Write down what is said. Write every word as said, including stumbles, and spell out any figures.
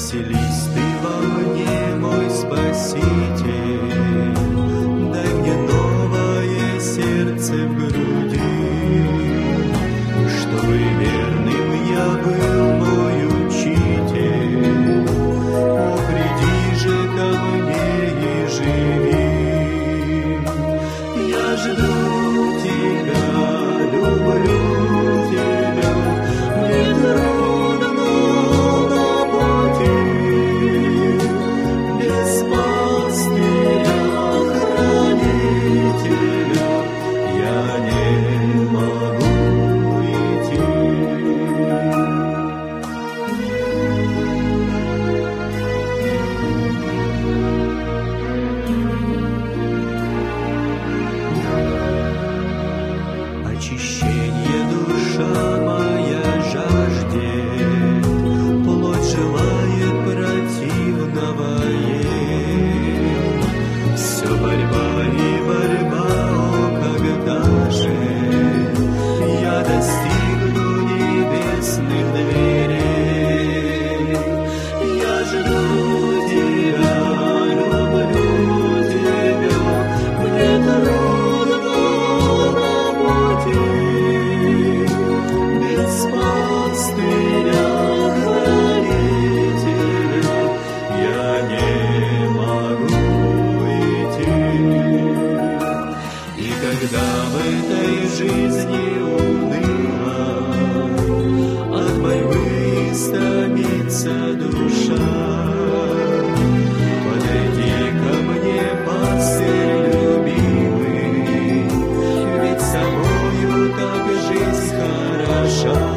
Поселись ты во мне, мой Спаситель, дай мне новое сердце в груди, чтобы верным я был, мой Учитель. О, приди же ко мне и живи. Я жду тебя, люблю тебя, мне трудно на пути, без пастыря, хранителя я не могу идти. Очищение душа моя жаждет, плоть желает противного ей. Все борьба и борьба, о, когда же я достигну небесных дверей. Я жду тебя, люблю тебя, мне трудно на пути, без пастыря, хранителя я не могу идти. И когда в этой жизни унылой от борьбы истомится душа, подойди ко мне, пастырь любимый, ведь с тобою так жизнь хороша.